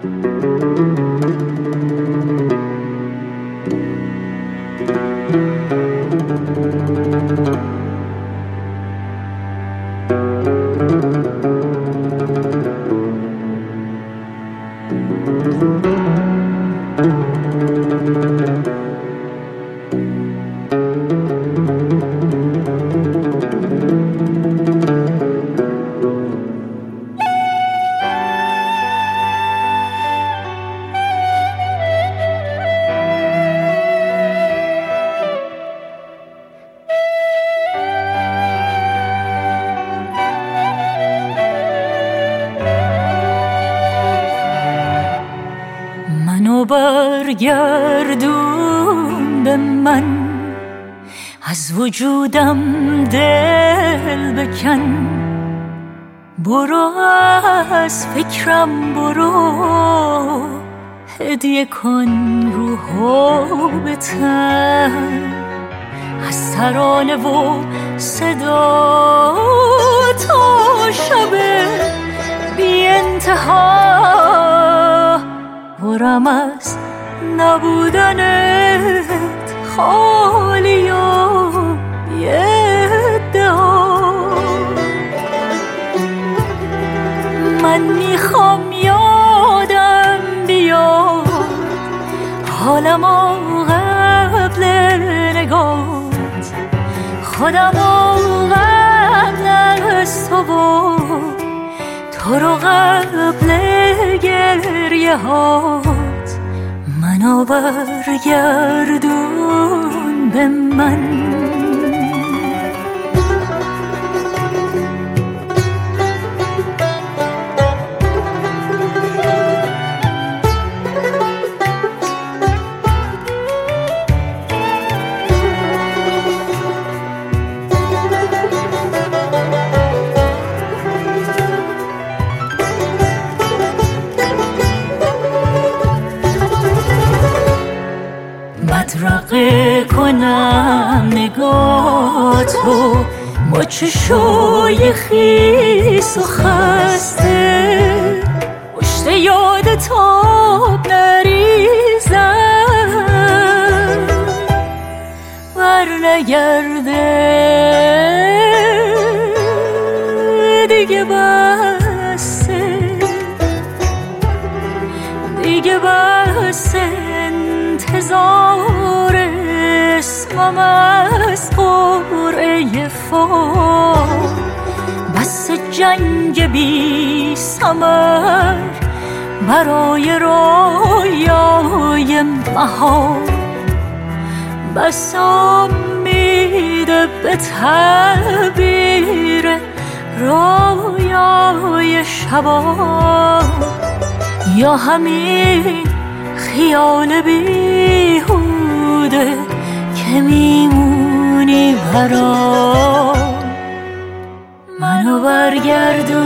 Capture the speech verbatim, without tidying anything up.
منو برگردون به من، از وجودم دل بکن، برو از فکرم برو، هدیه کن روحو به تن، از ترانه و صدا تا شب بی انتها، برم از نبودنت خالی و بی ادعا. من میخوام یادم بیاد حالمو قبل نگات، خودمو قبل از تو و تو رو قبل گریه هات. منو برگردون به من. مدرقه کنم نگاتو، با چشای خیس و خسته، پشت یاد تاب نریزم، بر نگرده دیگه، بسه دیگه، بسه انتظار اسمم از قرعه فال، بس جنگ بی ثمر برای رویای محال، بس امید به تعبیر رویای شبا، یا همین خیال بیهوده که میمونی برام. منو برگردون